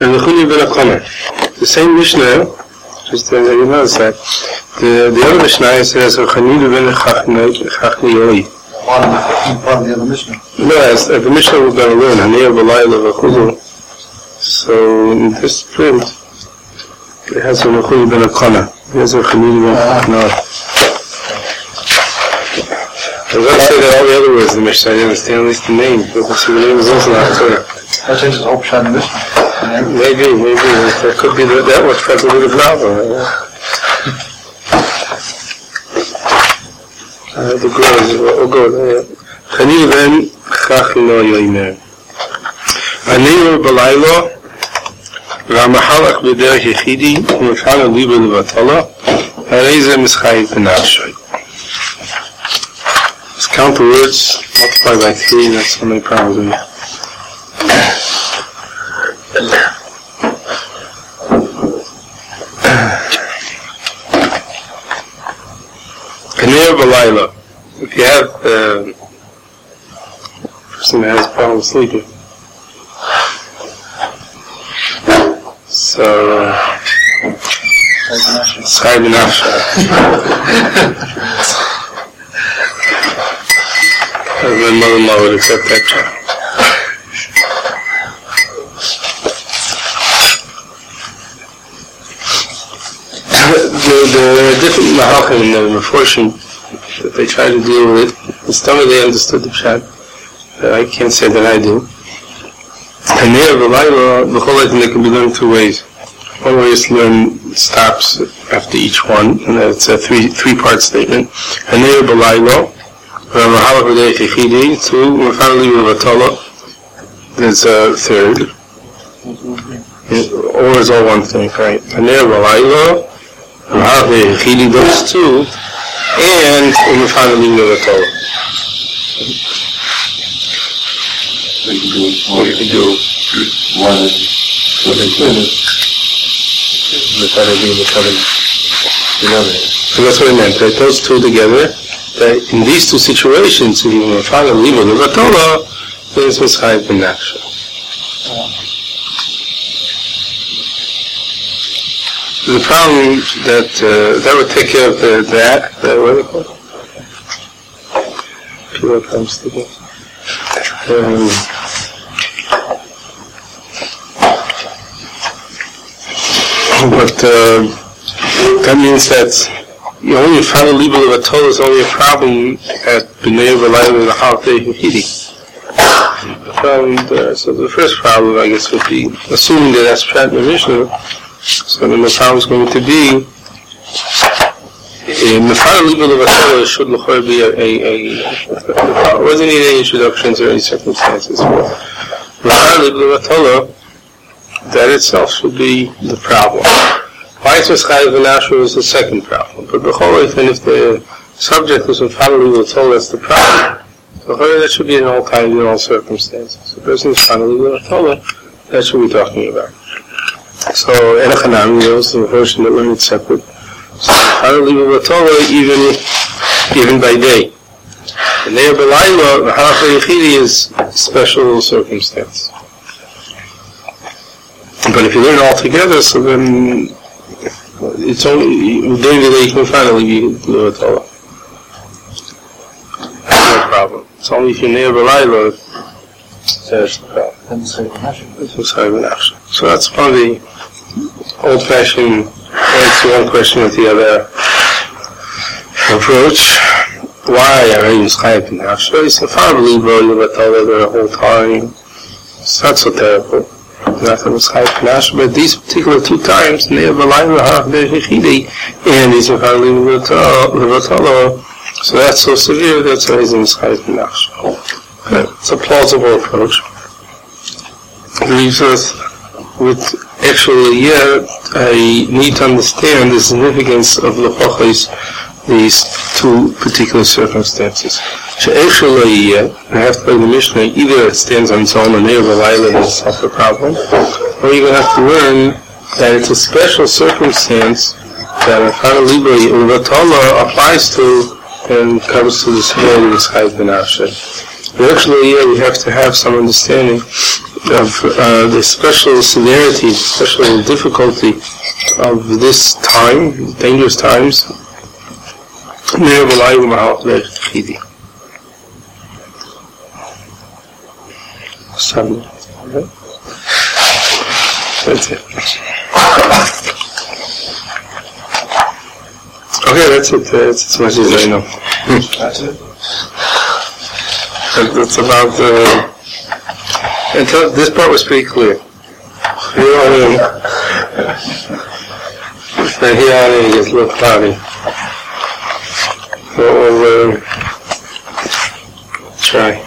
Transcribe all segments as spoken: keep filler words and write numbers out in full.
And the Chuni ben Akona. The same Mishnah, just that you notice that, the, the other Mishnah says, Chuni ben Chachniyoi. Part of the other Mishnah. No, as the Mishnah we're going to learn, Haniyah B'layla V'chulu. So in this print, it has a Chuni ben Akona. It has a Chuni ben Chachniyoi. I was going to say that all the other words in the Mishnah, I didn't understand at least the name, but the name is also not clear. That changes the whole Pshat in the Mishnah. Yeah. Maybe, maybe, that could be the, that much probably the problem. Uh, the girls, we'll go there. Chani ben Chachino Yoiner. Anir Balaylo, Ramahalach B'der Yechidi, Umefana Liba Levatala, Hareze Mischai Benafshay. Let's count the words, multiply by three, that's how many problems we have. Kanir Balayla. If you have uh, a person that has a problem sleeping, so Schai Benafshay. My mother-in-law would accept that child. The, the different mahachim and the Meforshim that they try to deal with it, some of they understood the Pshat. Uh, I can't say that I do. And there, the Laila, the whole thing that can be learned two ways. One way is to learn stops after each one, and that's a three three part statement. And there, the Laila, Mahalach B'dei Chechidi, two, Mefana Liba Levatala, there's a third. Or is all one thing, right? And there, the Laila, Chili those two, and Umefana Liba Levatala. They can do it. What you can do? One is what they can do. Umefana Liba Levatala. So that's what I meant, that those two together, that in these two situations, if Umefana Liba Levatala, there's Mischai Benafshay. The problem that uh, that would take care of the, that, the, what do you call it? Pure problems together. Um, but uh, that means that you only find a libel of a toll is only a problem at B'nai V'layim and the Haltei Hidi. So the first problem, I guess, would be assuming that that's Pshat in the Mishnah. So then the problem is going to be Mefana Liba Levatala should l'chor be a, a, a, a wasn't need any introductions or any circumstances. Mefana Liba Levatala, that itself should be the problem. Why is Mischai Benafshay is the second problem? But b'chol if if the subject is Mefana Liba Levatala, that's the problem. So that should be in all times, in all circumstances. The person is Mefana Liba Levatala, that's what we're talking about. So, Enochanami, those are the version that learn it separate. So, Mefana Liba Levatala, even, even by day. And there, B'layla, the Halach Yechidi is special circumstance. But if you learn it all together, so then, it's only, day to day, you can finally be Levatala. No problem. It's only if you're near B'layla, that's the problem. So that's one of the old-fashioned answer one question with the other approach. Why are you Mischai Benafshay? It's Mefana Liba Levatala the whole time. It's not so terrible. Not that Mischai Benafshay, but these particular two times, Neiv Balayim V'Harach B'Yechidi, and he's Mefana Liba Levatala. So that's so severe, that's why he's Mischai Benafshay. Okay. It's a plausible approach. It leaves us with actually, yeah, I need to understand the significance of L'chochis, these two particular circumstances. So actually, yeah, I have to play the Mishnah, either it stands on its own and near the Laila and solve the problem, or you're going to have to learn that it's a special circumstance that Mefana Liba Levatala applies to and comes to the small Mischai Benafshay. But actually, yeah, we have to have some understanding of uh, the special severity, special difficulty of this time, dangerous times. Seven. That's it. Okay, that's it. That's as much as I know. That's it? That's about the... Uh, until this part was pretty clear. Here on and here on it gets a little cloudy. So we'll uh, try.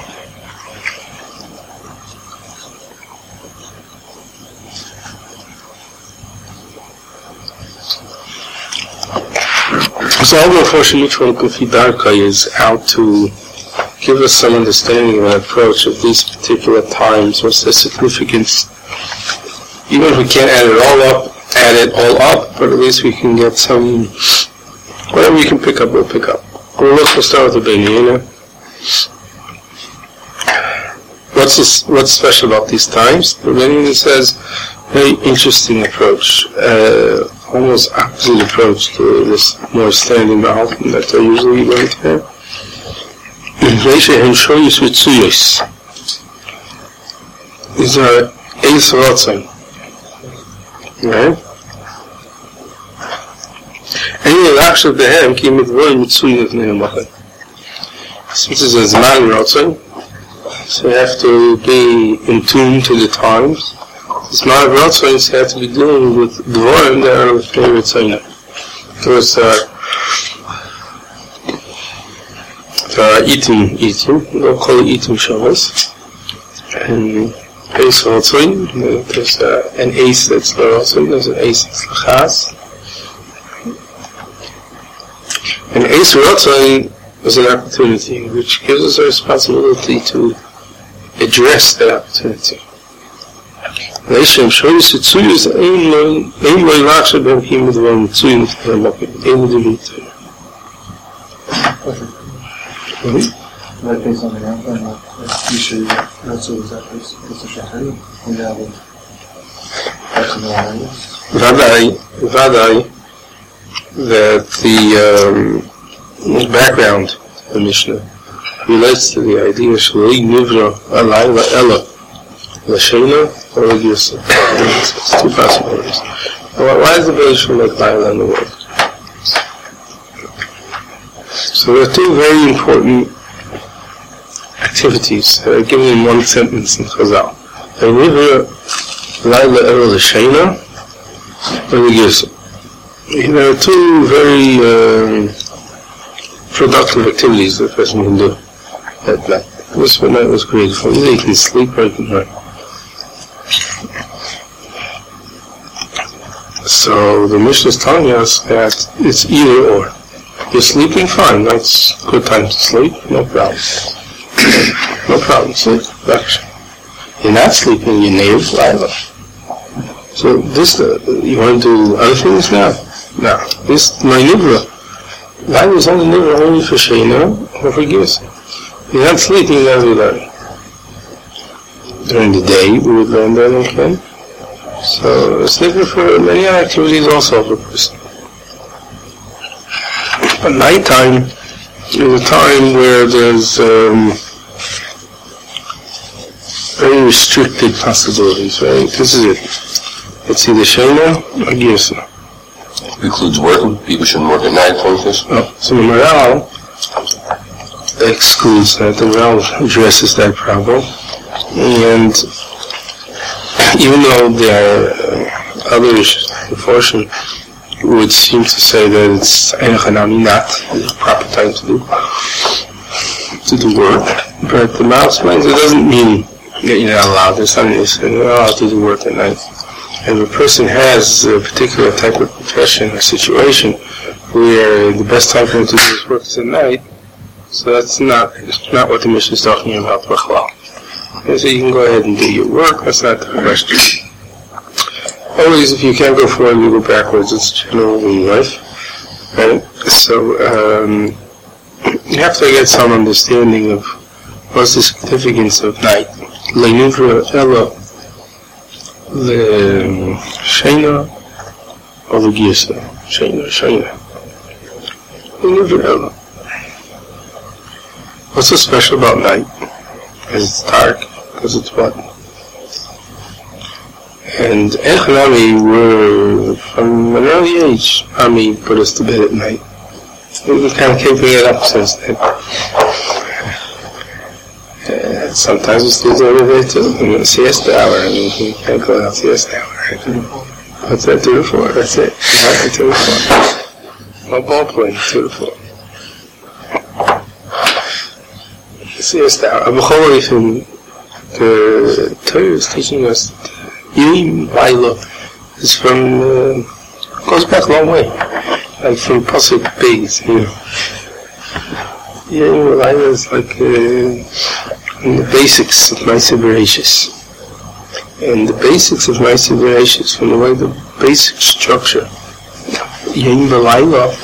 So all the unfortunate from Kufi Darka is out to give us some understanding of an approach of these particular times. What's the significance? Even if we can't add it all up, add it all up, but at least we can get some, whatever we can pick up, we'll pick up. We'll look, we'll start with the Benina. What's this, what's special about these times? The Benina says, very interesting approach, uh, almost opposite approach to this more standing Bahalton that they usually going to have. These are Eis Rotzon. Right? And actually behem ki midvoy mitzuyin v'nei hamachay. Since it's a Zman Rotzon, so you have to be in tune to the times. Zman Rotzon have to be dealing with dvorim that are v'nei Rotzon. Because uh, there are itim itim, we'll call it itim Shabbos. And Eis Rotzon, there's uh, an Eis that's Rotzon, there's an Eis that's L'chas. And Eis Rotzon is an opportunity which gives us a responsibility to address that opportunity. Leishem Shoyis Yitzuyus Ein Loi Lachsha Ben Kim Midvar Mitzuyim T'Hamakim Ein L'Divit. That based on the ground, and like, you should, that's what that is, it's a shahari, we have it. That's an area. Vadai, Vadai, that the um, background of the Mishnah relates to the idea of Shaloi Nivra Alayla Ella Lashena or Lagirsa. It's two possibilities. Why is the village from like Laila in the world? So there are two very important activities that are given in one sentence in Chazal. Nivra Alayla Ella Lashena or Lagirsa. There are two very uh, productive activities that a person can do at night. This one night was created for either you can sleep or you can learn. So the Mishnah is telling us that it's either or. You're sleeping, fine, that's a good time to sleep, no problem. No problem, sleep, action. You're not sleeping, you're native, Laila. So this, uh, you want to do other things now? No. This, my nivra. Laila is only nivra only for Sheina or for Givas. You're not sleeping, that's we learn. During the day, we would learn that again. So it's nivra for many other activities also of a person. But nighttime is a time where there's um, very restricted possibilities, right? This is it. It's either Sheina or Givsa. Includes working. People shouldn't work at night, for instance. Oh, so the Maral excludes that. The Maral addresses that problem. And even though there are uh, other issues, unfortunately, would seem to say that it's Einachanami not the proper time to do to do work. But the Maral explains it doesn't mean that you're not allowed. There's something that says you're not allowed to do work at night. And if a person has a particular type of profession or situation where the best time for him to do his work is at night, so that's not not what the Mishnah is talking about. And so you can go ahead and do your work, that's not the question. Always, if you can't go forward, you go backwards. It's general in life. Right? So um, you have to get some understanding of what's the significance of night. Leinivra Ella the Shena or the Gisa. Shena, Shena. You never know. What's so special about night? Because it's dark, because it's what? And Echanami were, from an early age, Ami put us to bed at night. We've been kind of keeping it up since then. Uh, sometimes we sleep over there too, in the siesta hour, and we can't go out siesta hour. What's that, two to four? That's it. Right, two to four. No ball playing, two to four. Siesta hour. Abu Khawari, the Torah is teaching us that Yim Laila is from, uh, goes back a long way, like from Pasuk Beis, you know. Yim Laila is like uh, in the basics of Ma'aseh Bereishis. And the basics of Ma'aseh Bereishis, from the way the basic structure, Yim Laila.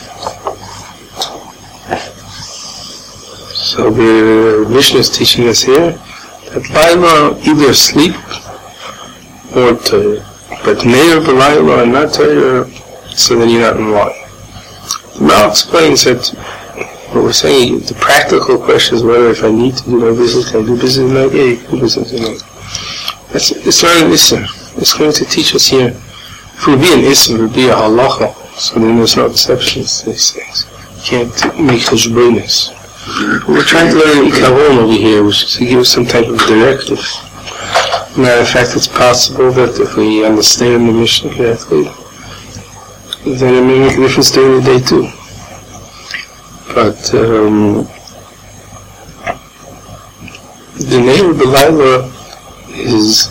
So the Mishnah is teaching us here that Laila either sleep or Torah. But Neir B'Laila and not Torah, so then you're not in line. The Mal explains that what we're saying, the practical question is whether if I need to do my business, can I do business at night? Yeah, you can do business at night. That's, it's not an Isser. It's going to teach us here. If it would be an Isser, it would be a halacha, so then there's no exceptions to these things. You can't make cheshbonos. We're trying to learn Ikaron over here, which is to give us some type of directive. Matter of fact, it's possible that if we understand the Mishnah correctly, then it may make a difference during the day too. But um, the name of B'Laila is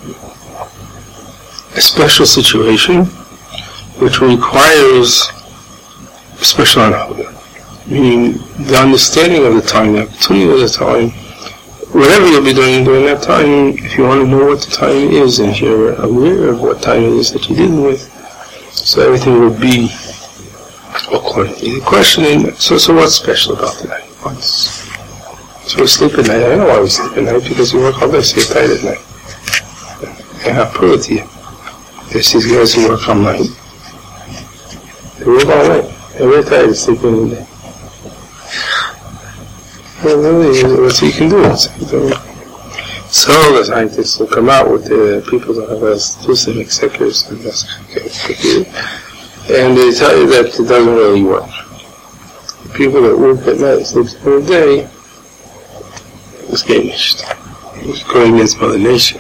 a special situation which requires special analogy. Meaning the understanding of the time, the opportunity of the time, whatever you'll be doing during that time, if you want to know what the time is and if you're aware of what time it is that you're dealing with, so everything will be accordingly. The question is, so, so what's special about the night? What's, so we sleep at night. I don't know why we sleep at night, because we work all day, so you're tired at night. And I'll prove it to you. There's these guys who work all night. They work all night. They're very tired of sleeping in the day. Well, really, what you can do. So the scientists will come out with the people that have exclusive executives and they tell you that it doesn't really work. The people that work at night and sleep during the day is finished. It's going against Mother Nature.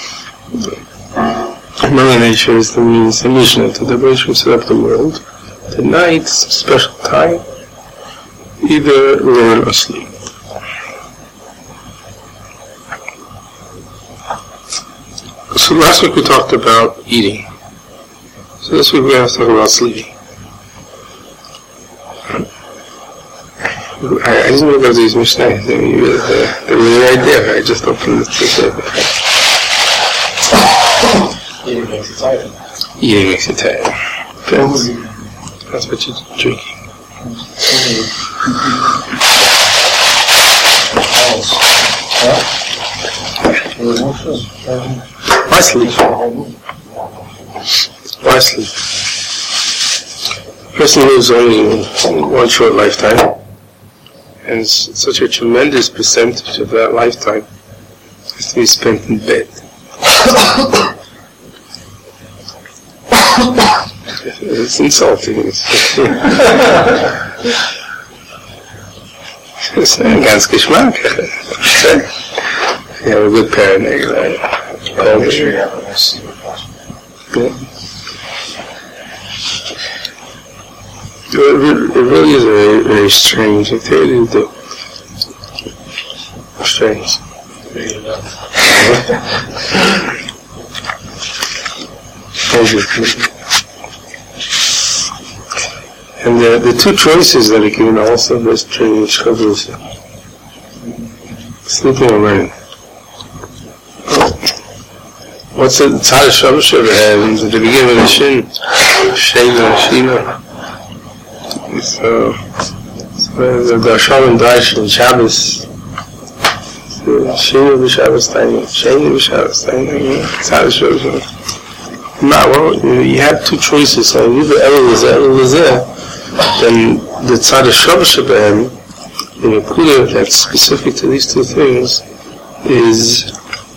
Mother Nature is the means, the Mishnah, to the Bereshit set up the world. The night is a special time, either learn or sleep. So last week we talked about eating. So this week we have to talk about sleeping. I, I didn't know about these Mishnahs. They were right there. I just opened it. Eating makes you tired. Eating makes you tired. Depends. That's what you're drinking. Why sleep? Why sleep? A person lives only one short lifetime, and such a tremendous percentage of that lifetime has to be spent in bed. It's insulting. It's ein ganz Geschmack. You have a good parent, right? Yeah, make sure you have a nice sleep. Yeah. It really is very, very strange. I tell you, do. Strange. And the, the two choices that are given also is strange. Sleeping or learning. What's the Tzad Shabbat and at the beginning of the Shin? Shena, Shina. So, so the Darshal and Darsh and Shabbos, Shana b'Shabbos Taina, Shana b'Shabbos Taina, that's how it shows you. Now, well, you have two choices, so if you're Ela Lezeh, Ela Lezeh, then the Tzad of Shabbos Shabbat, in a Kudah that's specific to these two things, is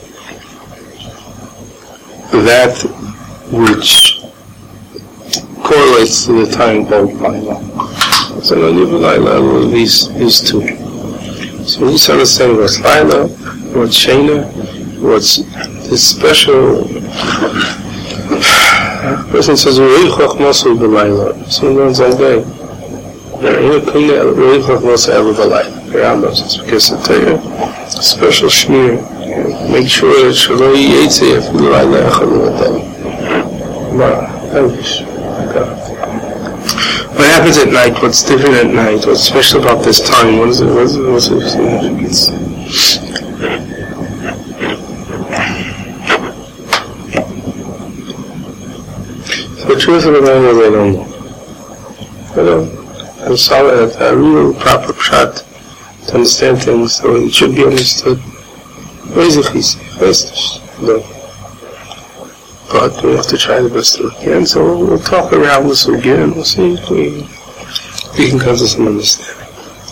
that which correlates to the time both Laila. So no Niv Laila, these these two. So we just understand what's Laila, what's Shana, what's this special. A person says, "Reichach Mosul b'Laila." So he learns all day. Reichach Mosul ever b'Laila. Around us, it's because the Torah, special shmir. Make sure that Shaloi Yitzeh if you lie there, what happens at night? What's different at night? What's special about this time? What is it? What's it? What's the significance? So the truth of the matter is I don't know. I don't. I'm sorry that a real proper shot to understand things the way it should be understood. But we have to try the best we can, so we'll, we'll talk around this again, we'll see if we, we can come to some understanding.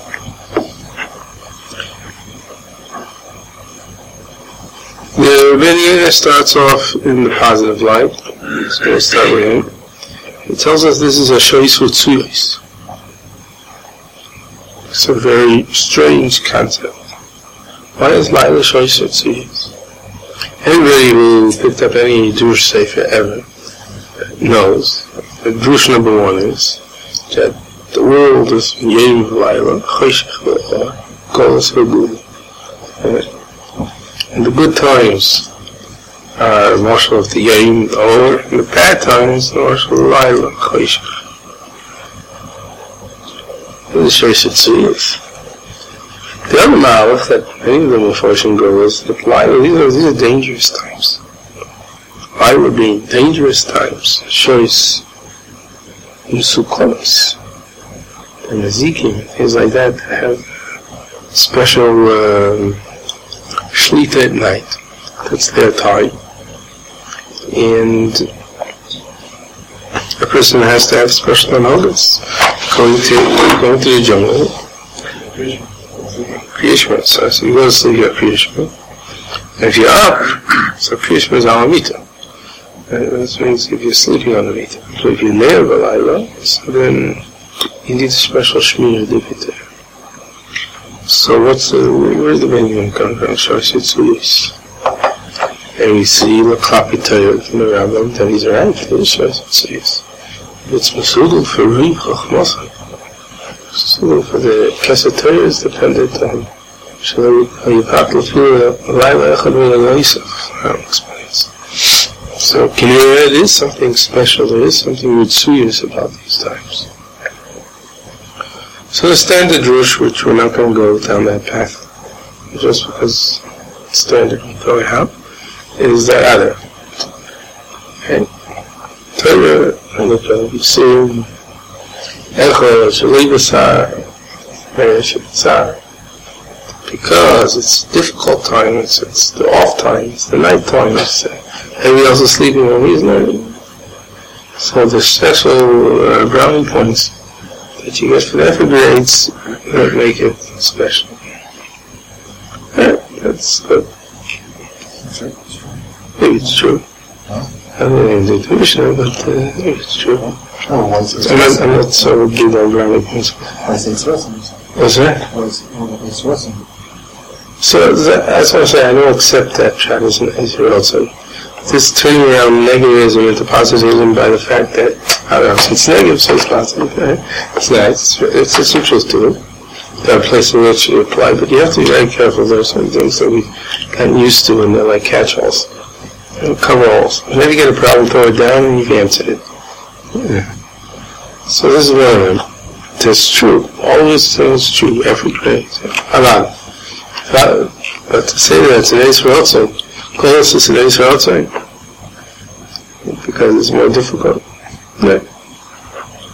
The Rebbeinu starts off in the positive light, so we'll start with him. He tells us this is a Shoyis Utzuyos. It's a very strange concept. Why is Laila Shoyis Utzuyos? Anybody who picked up any Jewish sefer ever knows that Jewish number one is that the world is Yom Laila, Choshech V'Or, Kolos V'Gula. And the good times are Marshal of the Yom Or, and the bad times are Marshal of Laila, Choshech. This is Shoyis Utzuyos. The other malach that many of them were forcing go is that Laila, these are, these are dangerous times. Laila being dangerous times shows Musukonis and Nazikim, things like that, that have special um, Shlita at night. That's their time. And a person has to have special notice going to, going to the jungle. Kriyishma, so, so you go to sleep at Kriyishma. And if you're up, so Kriyishma is Alamita. That means if you're sleeping on the Mita. So if you're near Balayla, so then you need a special Shmir Divita. So what's the, where's the Benjamin come from? Shoyis Utzuyos. And we see the Klapitayot from the Rambam, that he's right, it is Shoyis Utzuyos. It's Mesudel for Reichach Mosul. So for the Kesed Torah is dependent on Shalom Yipatel Fila Laila Echad V'Laila Yisaf. I'll explain this. So can you hear it is something special, there is something Utzuyos about these times. So the standard Rush, which we're not going to go down that path, just because it's standard going out, is the other. Okay? Torah, and if uh, you see because it's difficult time, it's, it's the off time, it's the night time, it's uh, everybody else is sleeping when he's learning. So the special uh, brownie points that you get for that grades that make it special. Yeah, that's good. Maybe it's true. I don't know the intuition, but uh, maybe it's true. Oh, once it's I'm not, I'm not so big on brownie points. I say it's Russian. What's that? It's Russian. So that, that's what I say, I don't accept that Chad is an Israel. So this turning around negativism into positivism by the fact that, I don't know, since negative, so it's positive, right? It's nice, it's, it's a truth to it. There are places in which you apply, but you have to be very careful. There are certain things that we've gotten used to, and they're like catch-alls, cover-alls. Whenever you get a problem, throw it down, and you've answered it. Yeah. So this is one of them. It's true. All this is true. Every grade. Alan. But to say that today's for outside, close to today's for outside, because it's more difficult. No.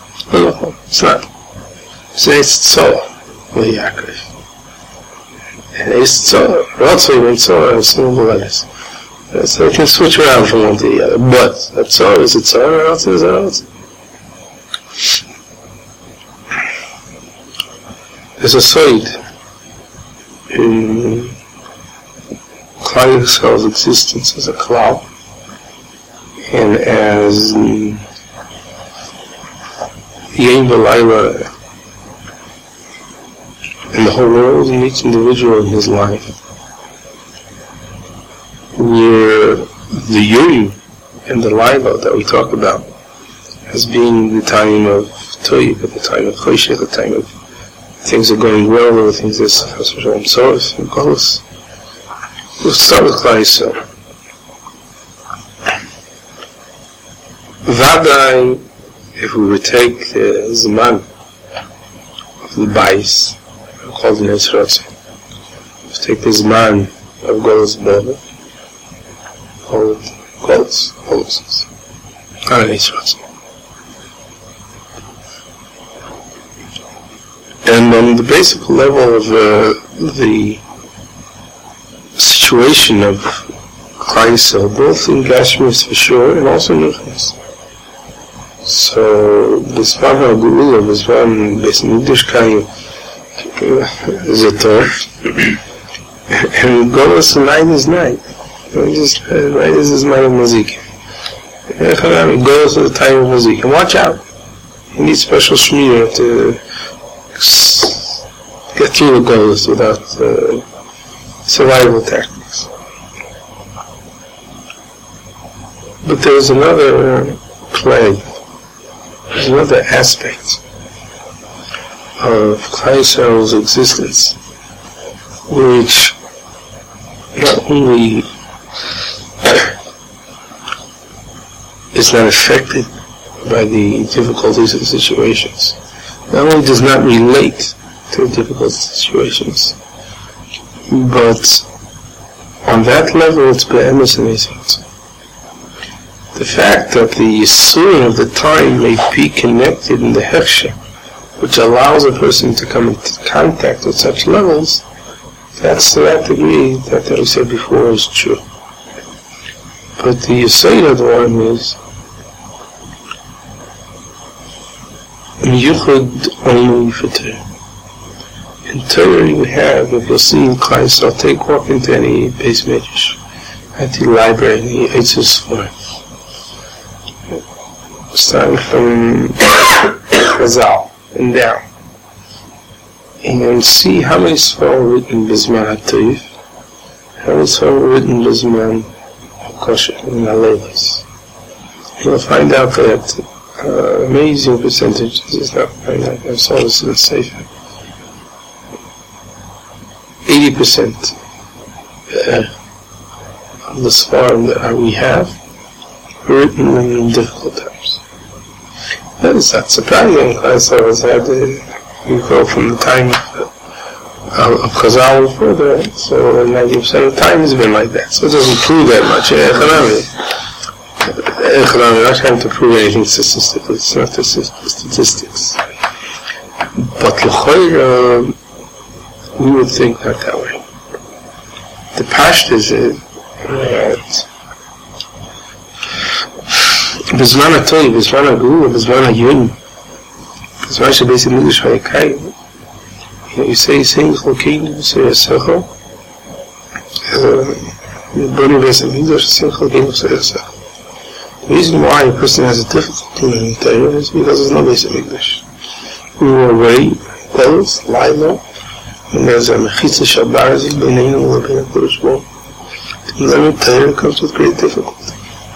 No, it's not. Say it's so. Well, yeah, And it's Tzara. Ratzon and Tzara are similar letters. So you can switch around from one to the other. But a Tzara is a Tzara, Ratzon is a Ratzon. There's a side in Klal Yisrael's existence as a cloud, and as um, Yom V'Layla in the whole world, and each individual in his life, where the Yom and the Layla that we talk about as being the time of Toiv, at the time of Choshech, at the time of things are going well, or things that's Soros and Golos. We'll start with Klal Yisrael. Vadai, if we would take the Zman of the Bais, called the Netz Ratzon, if we take the Zman of Golos Baba, called Golos, Golos, not Netz Ratzon. And on the basic level of uh, the situation of Klal Yisrael, both in Gashmis for sure, and also in Ruchnis. So, B'zman HaGeula, B'zman Beis Mikdash Kayim, is a Tov, and Golos night is night. Just, uh, night is his night of Mazik. Golos is the time of Mazik. And watch out, you need special shmir to get through the Golos without uh, survival tactics. But there's another play, there's another aspect of Klal Yisrael's existence, which not only is not affected by the difficulties of the situations, not only does not relate to difficult situations, but on that level it's be'emes amazing. The fact that the yisurim of the time may be connected in the hechsher, which allows a person to come into contact with such levels, that's to that degree that, that we said before is true. But the yisayid of the one is Yuchad only for Torah. In Torah we have, if you'll see in Klal Yisrael, take walk into any base medrash, at the library, the Eitzos for starting from Chazal and down, and you'll see how many Sforim are written B'zman HaToiv, how many Sforim are written B'zman HaKosher, in Alelos. You'll find out that Uh, amazing percentages, is not, I, I saw this in the Sefer, eighty percent uh, of the Sfarim that we have written in difficult times. That is not surprising. Klal has had, uh, you go from the time of, of Chazal and further, so ninety percent of the time has been like that, so it doesn't prove that much. I'm not trying to prove anything statistically, it's not the statistics. But l'choira, we would think not that way. The pashta is that B'zman HaToiv, B'zman HaGeula, B'zman HaYom, B'zman shebeis Mikdash v'Yakayim, you know, you say things l'keinu, you say Yasecho, B'nei beis Mikdash, Simcha l'keinu, say Yasecho. The reason why a person has a difficulty in Torah is because there's no Beis Mikdash. We were away, Golos, Laila, and there's a Mechitza Shabbar, B'neinu, L'bein HaKodesh Bo. To learn Torah comes with great difficulty.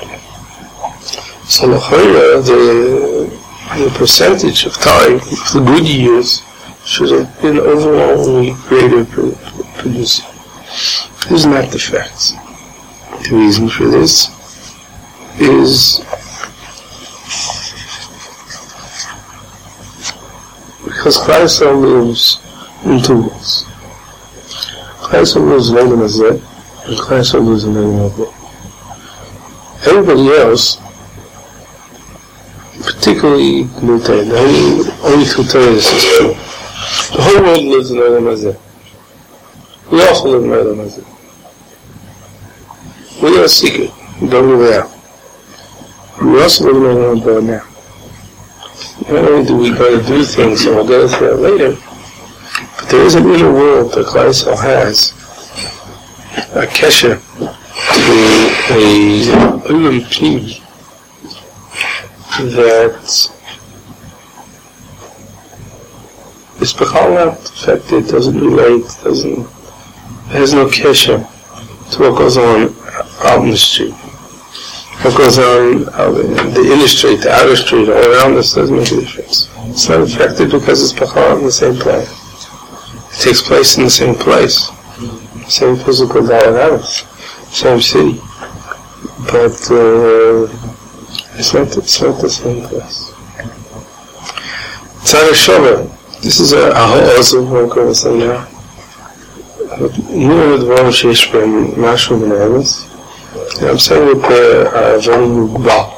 So l'choira, the, the percentage of time, of the good years, should have been overwhelmingly greater producing. This is not the fact. The reason for this is because Klal Yisrael lives in two worlds. Klal Yisrael lives in Olam Hazeh, and Klal Yisrael lives in Olam Haba. Everybody else, particularly New Torah, only, only through Torah this is true. The whole world lives in Olam Hazeh. We also live in Olam Hazeh. We are a secret. Don't live there. We also live in Olam Hazeh now. Not only do we go to do things, and we'll get into that later, but there is an inner world that Klal Yisrael has, a kesher to a Olam Pnimi that is Bechal not affected, doesn't relate, doesn't, has no kesher to what goes on out in the street. What goes on out in the inner street, the outer street, all around us doesn't make a difference. It's not affected because it's Bechal in the same place. It takes place in the same place, same physical dynamics, same city, but uh, it's not. It's not the same place. Tzad HaShover. This is a also what I'm going to say now. New Dvarim Sheish Ben Mashu Ben Emes. I'm saying it uh, very mugbar.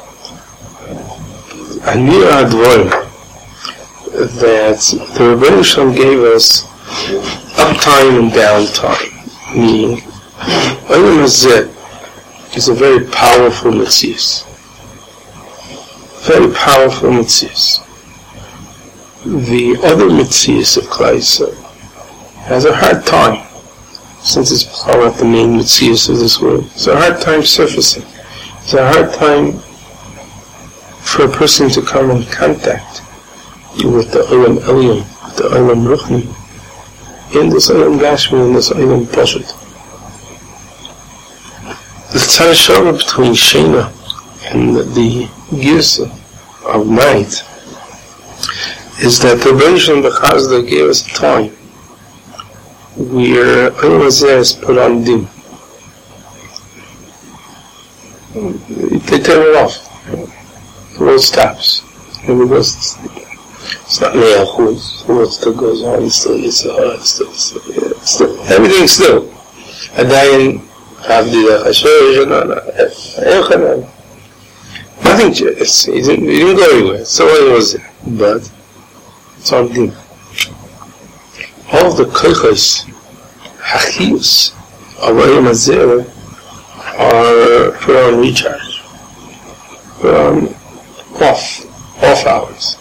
Anir HaDvarim that the Rebbeinu Shalom gave us uptime and downtime, meaning Olam Hazeh is a very powerful Metzius. Very powerful Metzius. The other Metzius of Klal Yisrael has a hard time, since it's not the main Metzius of this world. It's a hard time surfacing. It's a hard time for a person to come in contact with the Olam Elyon, with the Olam Ruchni, in this Olam Gashmi, in this Olam Pashut. The Tzad HaShover between Shena and the Girsa of night is that the Rebbeinu Bechazda gave us a time where Olam Hazeh is put on dim. They turn it off. The world stops. Nobody goes to sleep. It's not Me'achuz. The world still goes on. It's still Yitzhak. It's still, it's still, yeah, it's still, everything's still. Adayin, Avdilach, Hashem, Yochanan. Nothing changed. He didn't, he didn't go anywhere. So it was there. But it's on dim. All of the kochos, hachiyus of Olam Hazeh are put on recharge, put on off, off hours.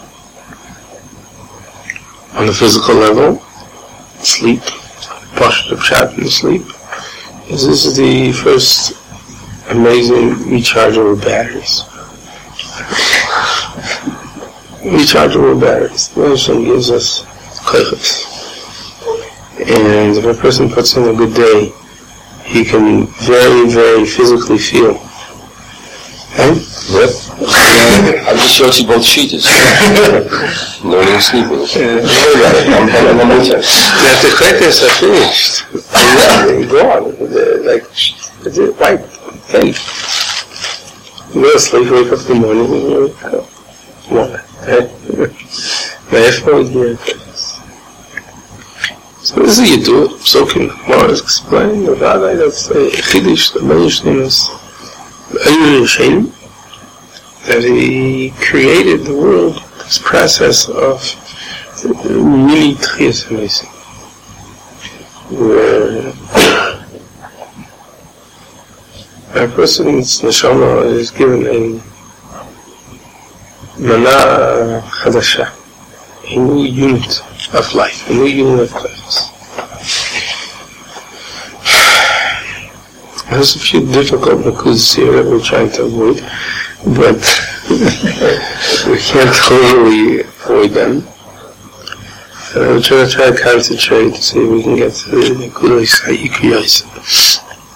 On the physical level, sleep, Pashut Pshat in the sleep, is this is the first amazing rechargeable batteries. Rechargeable batteries. The Rebbeinu gives us kochos. And if a person puts in a good day, he can very, very physically feel. Right? Yep. I'm just showing you both sheets. No need sleeping. I'm I'm I'm That the kochos are finished. They're gone. They're like, it's right. Hey. You go to sleep, you wake up in the morning, and you wake up. What? Therefore, here. So this is how you do it. So can Gemara explain the Vadai that's a Chiddush, the Menishnimus, the Eilu Hashem, that he created the world, this process of mini Tchias HaMesim, where a person's neshama is given a mana chadasha, a new unit of life, a new unit of class. There's a few difficult nakudas here that we're trying to avoid, but we can't totally avoid them. And we're trying to try to concentrate to see if we can get to the nakudas ha'ikuyos.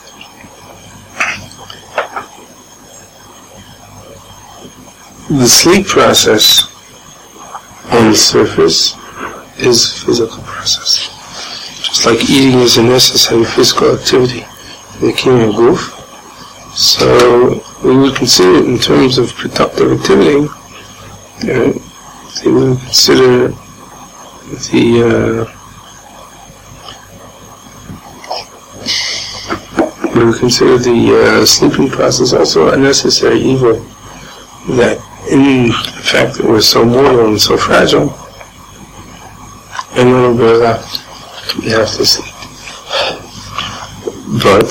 The sleep process on the surface is a physical process. Just like eating is a necessary physical activity for the kingdom of Guf. So we would consider it in terms of productive activity. Uh, we would consider the uh, we would consider the uh, sleeping process also a necessary evil. That in the fact that we're so mortal and so fragile, in order to that, we have to sleep. But,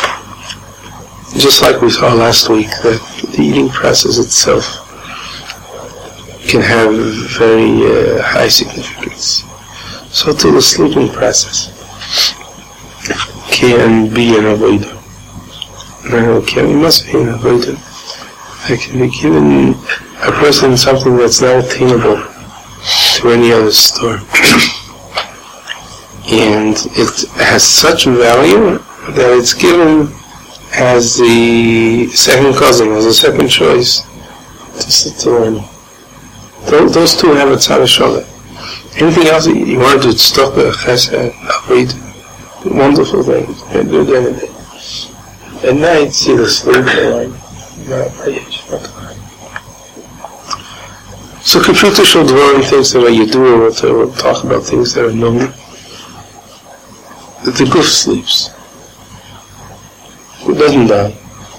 just like we saw last week, that the eating process itself can have very uh, high significance. So too the sleeping process can be an avodah. No, can, it must be an avodah. It can be given a person something that's not attainable to any other store. And it has such value that it's given as the second cousin, as a second choice to sit to learn. Those, those two have a tzad sholah. Anything else you want to do, tzedakah, chesed, avodah, wonderful things. You can do it during the day. At night, see the sleep line. So computer shall dwell on things that you do, or to talk about things that are known. The goof sleeps. It doesn't die.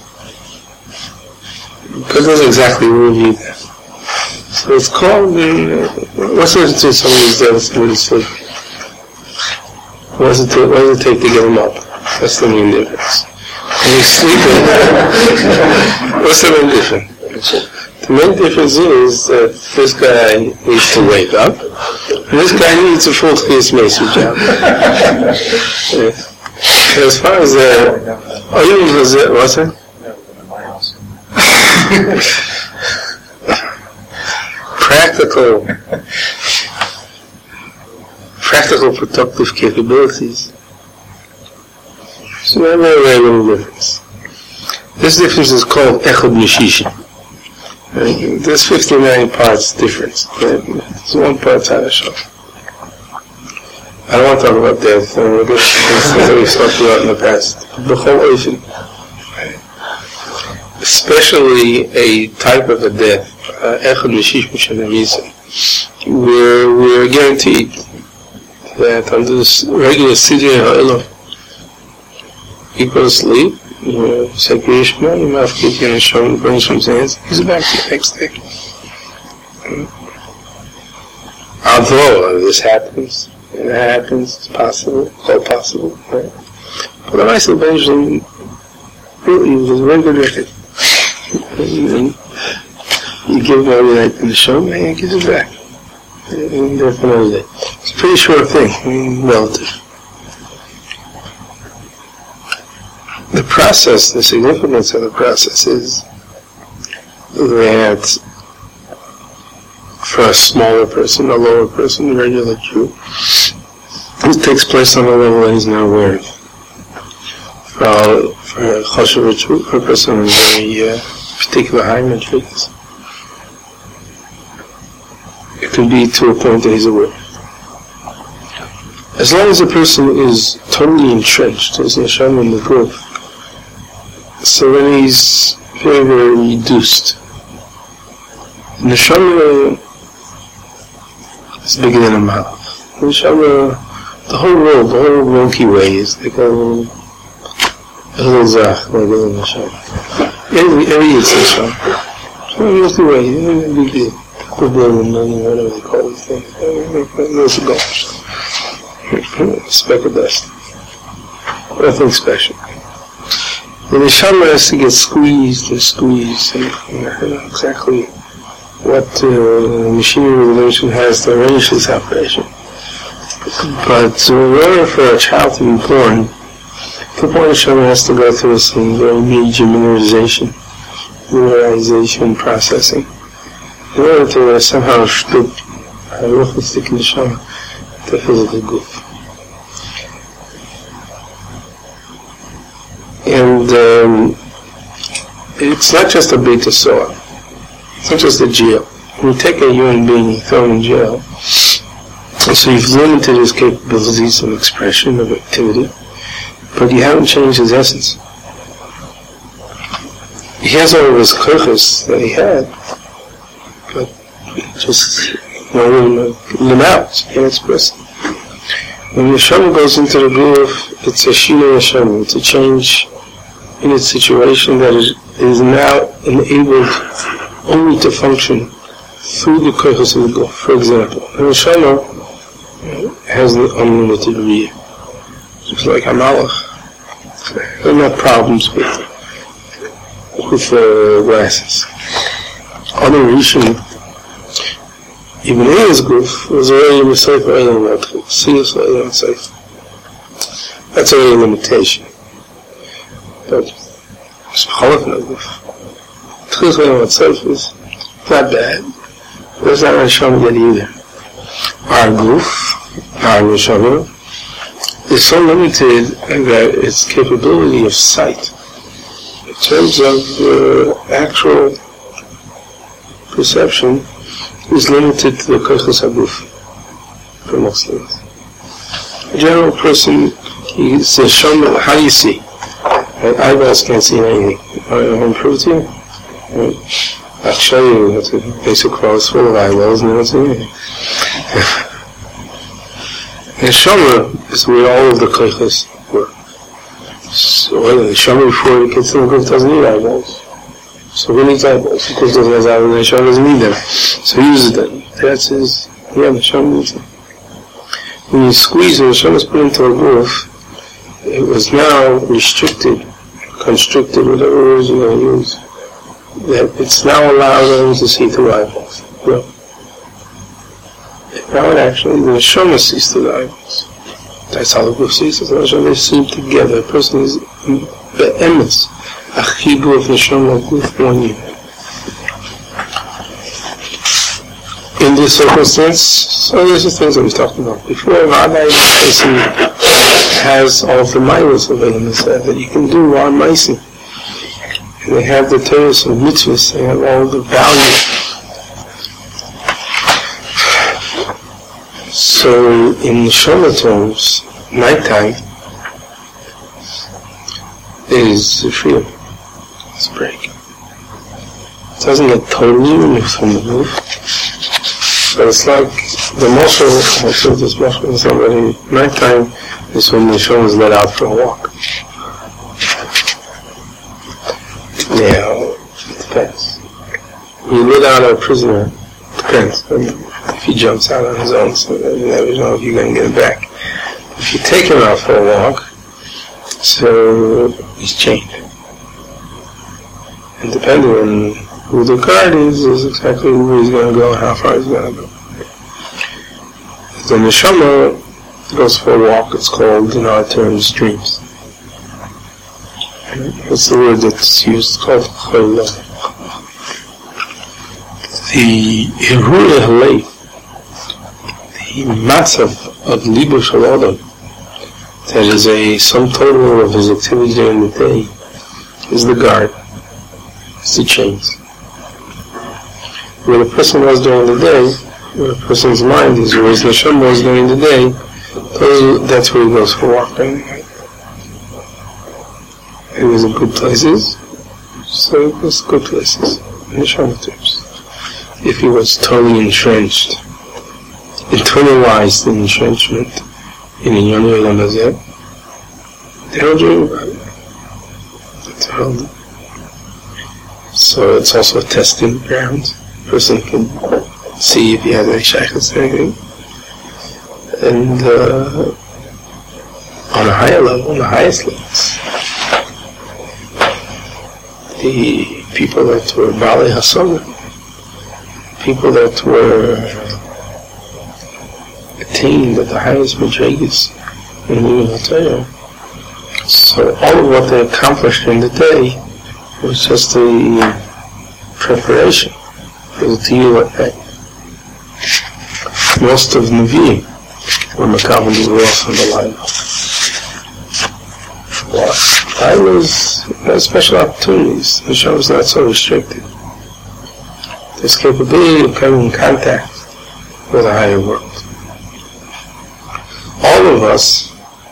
Because that's exactly what we need. So it's called, uh, what's the difference between somebody who's dead and somebody who's sleeping? What does, it take, what does it take to get him up? That's the main difference. When he's sleeping, what's the main difference? The main difference is that this guy needs to wake up, and this guy needs a full Chiyas Meisur job. Yes. As far as the, oh, you was it, what's it? Practical, practical productive capabilities. So very, very, very little difference. This difference is called Echad Mishishin. Right? There's fifty-nine parts difference. Right? There's one part Hadashah. I don't want to talk about death. I mean, this is things that we've talked about in the past. The whole ocean. Right? Especially a type of a death, Echad Mishishin Shanamisa. We're, we're guaranteed that under this regular Sidrei Ha'olam, you go to sleep, you say Kriya Shema, your mouth gets you in the shoulder, burns from his hands, he's back to the next day. Although this happens, and that happens, it's possible, it's all possible, right? But the Maaseh eventually, really, it was a very good record. You give him every night in the shoulder, and he gives it back. And there for another day. It's a pretty short thing, I mean, relative. The process, the significance of the process is that for a smaller person, a lower person, a regular Jew, it takes place on a level that he's not aware of. For, for a chashuv Jew, for a person in a very uh, particular high matrix, it can be to a point that he's aware. As long as a person is totally entrenched, his neshama in the group, so then he's very, very reduced. Neshama is bigger than a mouth. Neshama, the whole world, the whole Milky Way is like a little, a little zach, like a little neshama. Every, every is neshama. So Milky Way, you know, big deal. Equivalent, whatever they call these things. Those are gosh. A speck of dust. Nothing special. The neshama has to get squeezed and squeezed, and you know exactly what uh, machinery relation has to arrange this operation. But in order for a child to be born, the born neshama has to go through some very major mineralization, mineralization processing, in order to uh, somehow stoop a ruchnistic neshama to physical goof. And um, it's not just a beta soil. It's not just a jail. When you take a human being and throw him in jail, and so you've limited his capabilities of expression, of activity, but you haven't changed his essence. He has all of his kochos that he had, but just, you know, limb out, he can't express it. When the neshama goes into the groove, it's a shina neshama, it's a change in its situation that is, is now enabled only to function through the kochos of the guf. For example, the neshama has the unlimited riyah. It's like a malach. There are not problems with with uh, glasses. Other Rishon, even in his group, was already a safer element. Seriously, element safe. That's already a limitation. But it's B'cholot group. Tchilus element safe is not bad. But it's not Neshama yet either. Our group, our Neshama, is so limited that its capability of sight, in terms of uh, actual perception, is limited to the kochos haguf for most of us. A general person, he says, "Show me, how do you see?" Right? Eyeballs can't see anything. I want to prove to you. Right? I'll show you. It's a basic cross full of eyeballs, and they don't see anything. Neshama is where all of the kochos were. So the Neshama before he gets to the group doesn't need eyeballs. So who needs eyeballs? Of course doesn't have eyeballs, the Neshama doesn't need them. So he uses them. That's his, yeah, the Neshama needs them. When you squeeze the Neshama is put into a roof, it was now restricted, constricted, whatever words you're going to use. That it's now allowed them to see through eyeballs. No. Now it actually, the Neshama sees through the eyeballs. That's how the group sees it. The Neshama, they see together. A person is be'emes. A chibur of Neshama with one unit. In this circumstance, so these are things that we talked about before. V'adai, the person has all of the milas of Elam Yisrael that you can do on Maisim. And they have the terrors of mitzvahs, they have all the value. So, in Neshama terms, nighttime is freedom. It's a break. It doesn't get totally removed from the roof, but it's like the muscle, I said this muscle to somebody, nighttime is when the Neshama is let out for a walk. Now, it depends. When you let out a prisoner, it depends. I mean, if he jumps out on his own, so you never know if you're going to get him back. If you take him out for a walk, so he's chained. And depending on who the guard is, is exactly where he's going to go and how far he's going to go. The Neshama goes for a walk, it's called, in our terms, dreams. That's the word that's used, it's called Chayla. The Hirule Halei, the matzav of Libo Shel Adam, that is a sum total of his activity during the day, is the guard, it's the chains. Where the person was during the day, where the person's mind is, where his neshama was during the day, those, that's where he goes for walking. He was in good places, so it was good places, in neshama terms. If he was totally entrenched, internalized in entrenchment, in a young Olam Hazeh, they don't dream about it. That's how. So it's also a testing ground. A person can see if he has any shaykhs or anything. And uh, on a higher level, on the highest levels, the people that were Baalei Hasana, people that were attained at the highest madrigas in the Torah. So all of what they accomplished in the day was just a preparation for the Tiyul at night. Most of Nevi'im were Makavan to go off on the line. Why? Lilas has special opportunities. The show is not so restricted. There's capability of coming in contact with a higher world. All of us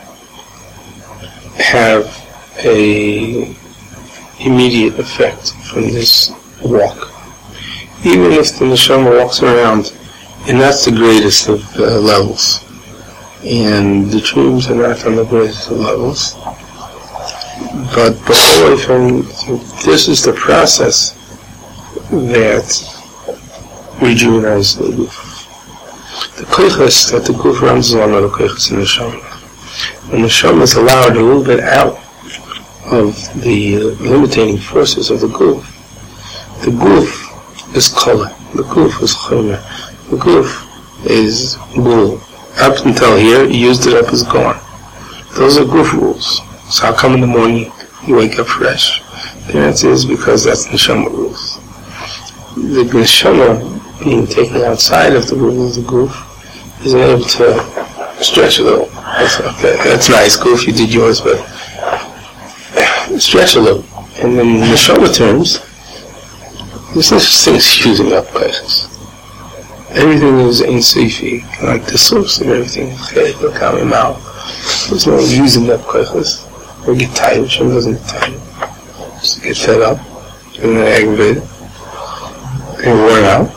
have a immediate effect from this walk. Even if the neshama walks around, and that's the greatest of uh, levels, and the dreams are not on the greatest of levels, but but all the way from, this is the process that rejuvenates the goof. The koiches that the goof runs on are the koiches in the neshama. When the neshama is allowed a little bit out of the limiting forces of the guf. The guf is color. The guf is chomer. The guf is bull. Up until here, you used it up as gone. Those are guf rules. So how come in the morning you wake up fresh? The answer is because that's neshama rules. The neshama being taken outside of the rules of the guf is able to stretch a little. That's, okay, that's nice, guf, you did yours, but stretch a little. And in neshama terms, there's no such thing as using up koiches. Everything is in Sifi, like the source of everything. Look how my mouth. There's no using up koiches. Or get tired. Hashem doesn't get tired. Just get fed up, and then aggravated, and worn out.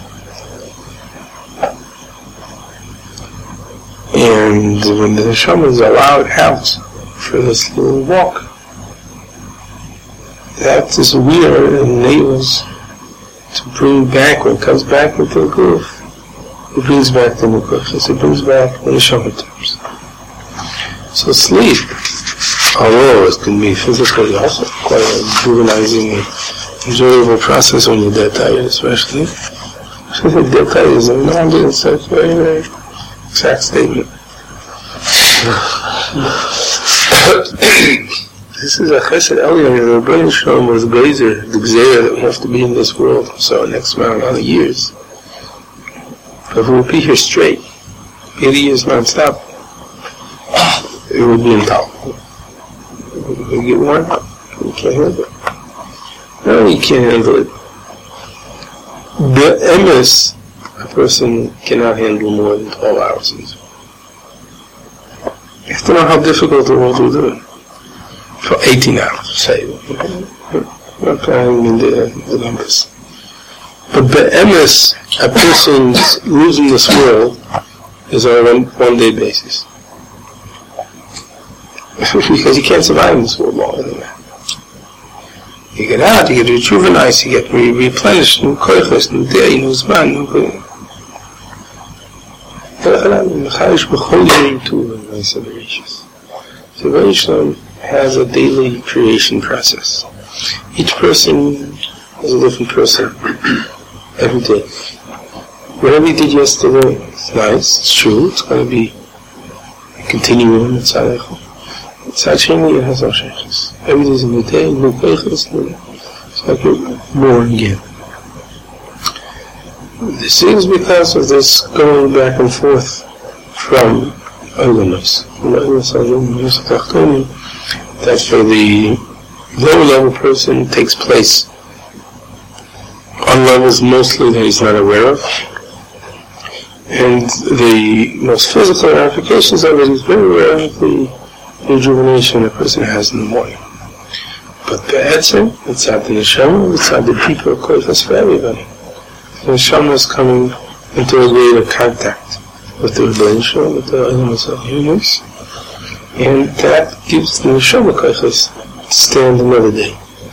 And when the neshama is allowed out for this little walk, that is where it enables to bring back, when it comes back into the guf, it brings back the nukoshas, it brings back the neshama terms. So sleep, although it can be physically also quite a rejuvenizing, enjoyable process when you're dead tired, especially. Especially dead tired is no longer in such a very, very exact statement. This is a chesed elyon, the Rebbeinu Shalom was grazer, the gzeira that we have to be in this world, so next amount of years. But if we would be here straight, eighty years non-stop, it would be intolerable. It would get worn out. You can't handle it. No, you can't handle it. The M S, a person cannot handle more than twelve hours. You have to know how difficult the world will do it. For eighteen hours, say. Not planning in the, the numbers. But the M S, a person's losing this world is on a one, one day basis. Because you can't survive in this world longer than that. You get out, you get rejuvenated, you get re- replenished, new koiches, new day, new zman, new koiches. So Rebbeinu has a daily creation process. Each person is a different person every day. Whatever you did yesterday, it's nice, it's true, it's going to be continuing, it's alecho. It's actually, it has no changes. Every day is a new day, new koiches, it's like you're born again. This is because of this going back and forth from Olamas. That for the lower level person takes place on levels mostly that he's not aware of. And the most physical ramifications of it is very aware of the rejuvenation a person has in the morning. But the etzem, it's at the neshama, it's at the deeper koiches for everybody. The neshama is coming into a greater contact with the Rebbeinu, with the elements of humans, and that gives the neshama koiches to stand another day.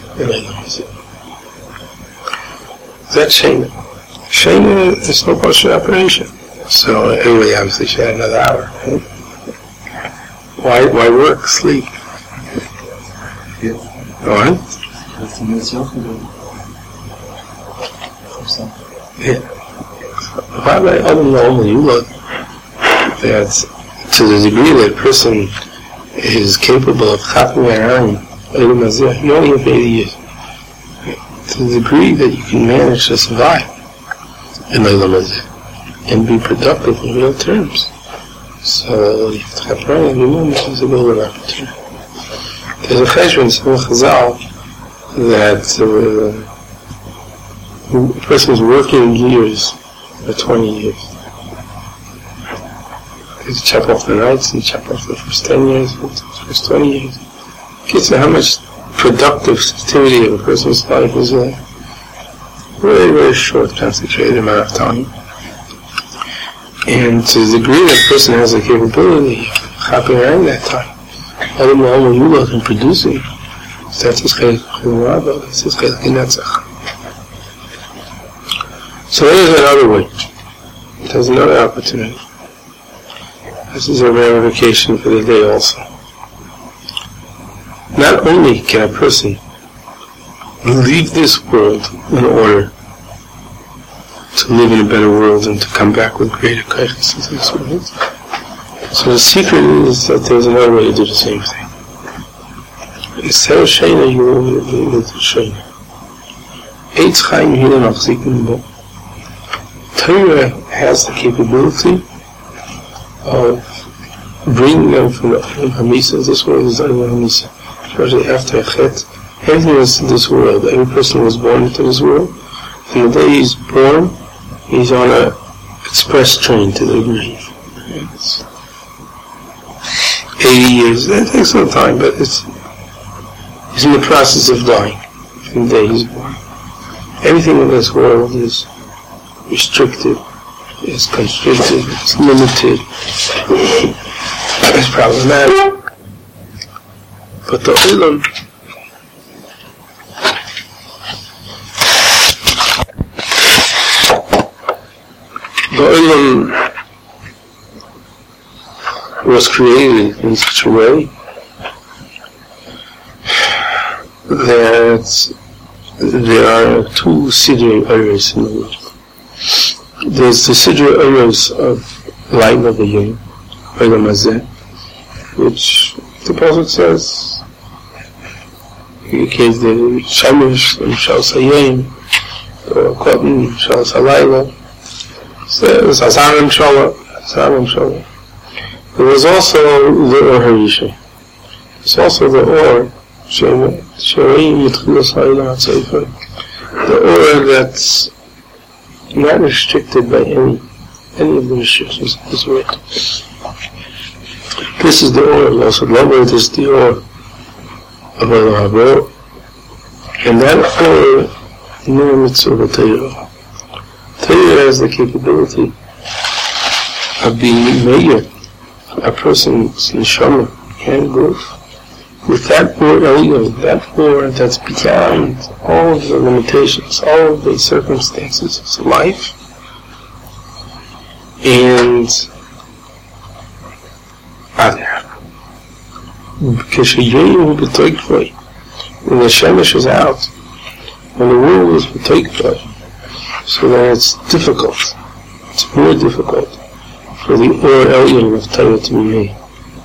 That's Shena. Shena is no partial operation. So anyway, obviously she had another hour. Right? Why why work? Sleep. Yeah. Alright? That's the news you can do. Yeah. Why by other normal you look that to the degree that a person is capable of chaping around you only have eighty years. To the degree that you can manage to survive in Eilam and be productive in real terms. So you have to chap around every moment is a golden opportunity. There's a cheshbon, some chazal, that uh, a person is working years for twenty years. You chop off the nights and chop off the first ten years, the first twenty years. It gets to how much productive activity of a person's life is a very, very short, concentrated amount of time. And to the degree that a person has the capability of hopping around that time, I don't know when you look and producing, that's his chayk chayk that's his chayk netzach. So there's another way. There's another opportunity. This is a ramification for the day also. not only can a person leave this world in order to live in a better world and to come back with greater kindness into this world. So the secret is that there's another way to do the same thing. Instead of Shayna, you will do Shayna. Eitz Chaim Hina Machzikin Bo. Torah has the capability of bringing them from the Olam Hamisa. This world is Olam Hamisa. Especially after Chet. Everything is in this world. Every person was born into this world. From the day he's born, he's on an express train to the grave. It's eighty years. That takes some time, but it's he's in the process of dying from the day he's born. Everything in this world is restricted, is constricted, is limited, is problematic. But the Olam, the Olam was created in such a way that there are two Sidrei Oros in the world. There's the Sidrei Oros of Laila V'Yom, Olam Hazeh, which the Prophet says, he gave the Shemesh, the Mishal Sayim, the Cotton, Mishal Salayla, the Sazarim Shala, Sazarim Shala. There was also the Or Harisha. There's also the Or, Shereim Yitchilas Ha'ila HaTzeifa, the Or that's not restricted by any any of the restrictions of this world. This is the Or of Losad Lover, this is the Or of Olam Haba, and that Or, no mitzvah Torah. Torah has the capability of being mayor, a person's neshama and growth. With that Or Elyon, that Or that's beyond all of the limitations, all of the circumstances of life, and when the Shemesh is out, when the world is b'toikvay, so that it's difficult, it's more difficult for the Or Elyon of Torah to be made.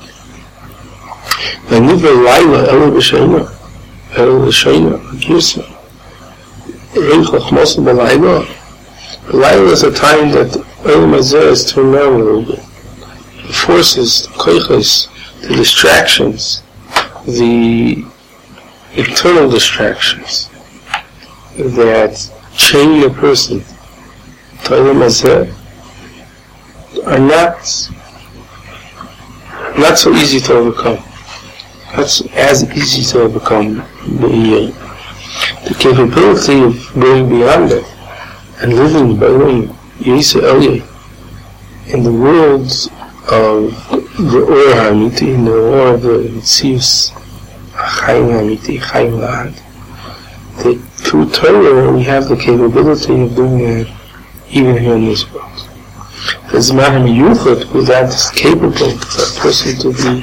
And neither Laila, Ela B'Sheina, Ela B'Sheina, Girsa, Rein Chachmos B'Laila. Laila is a time that Olam Hazeh is turned down a little bit. The forces, the koiches, the distractions, the internal distractions that chain a person to Olam Hazeh are not, not so easy to overcome. That's as easy to overcome the, the capability of going beyond it and living by Yisa Eliyah in the worlds of the Or HaAmiti, in the Or of the Tzius Chaim HaAmiti, Chaim Lahad. Through Torah we have the capability of doing that even here in this world. There's a matter of Yuchot who that is capable for a person to be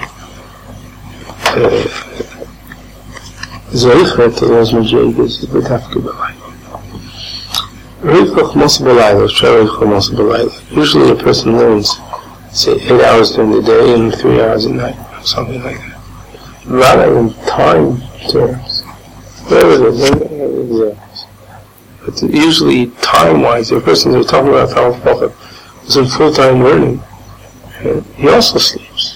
Zoicher to those Majegas is the Tafka B'Layla. Reif Chachmos B'Layla, Reif Chachmos B'Layla. Usually a person learns, say, eight hours during the day and three hours at night, or something like that. Rather in time terms. Whatever it is, but usually time-wise, the person who's talking about Talmud Chacham is in full-time learning. He also sleeps.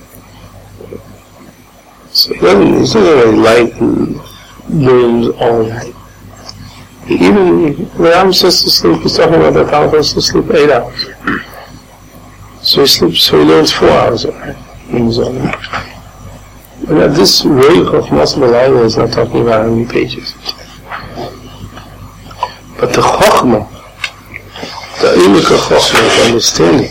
So he doesn't, he's not really light and dreams all night. Even when I'm supposed to sleep, he's talking about that I'm supposed to sleep eight hours. So he sleeps, so he learns four hours a night in his own life. But this Reich of Chachmos B'Layla is not talking about how many pages. But the Chochmah, the Eilika Chochmah, the understanding,